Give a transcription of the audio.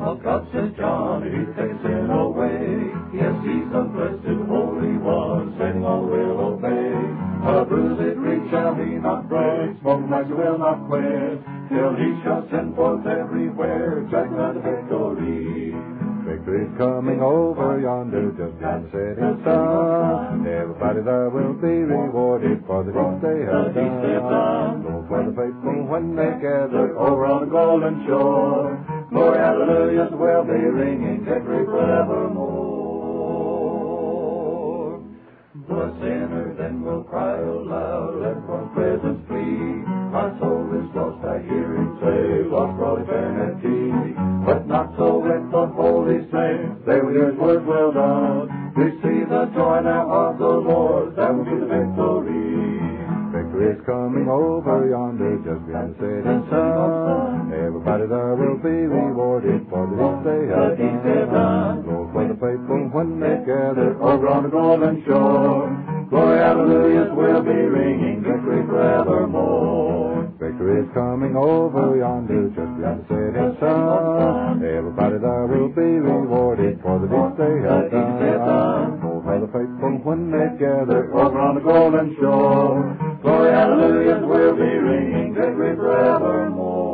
of God, says John, He takes sin away. Yes, He's the blessed Holy One, Satan all will obey. A bruised reed shall He not break, smoking match will not quit, till He shall send forth everywhere, judgment and victory. Victory's coming over yonder, just beyond the setting sun. Everybody there will be rewarded for the deeds they have done. Go for the faithful when they gather over on the golden shore. Glory, hallelujahs will be ringing, victory forevermore. The sinner then will cry aloud, let from presence flee. My soul is lost, I hear him say, lost for eternity. But not so with the holy saints, they will hear His word well done. Receive the joy now of the Lord, that will be the victory. Victory is coming over yonder, just beyond the setting sun. Everybody there will be rewarded for the deeds they have done. Lord, for the faithful when they gather over on the golden shore. Glory, hallelujahs will be ringing, victory forevermore. Victory is coming over yonder, just beyond the setting sun. Everybody there will be rewarded for the deeds they have done. Lord, for the faithful when they gather over on the golden shore. Glory, hallelujahs will be ringing, victory forevermore.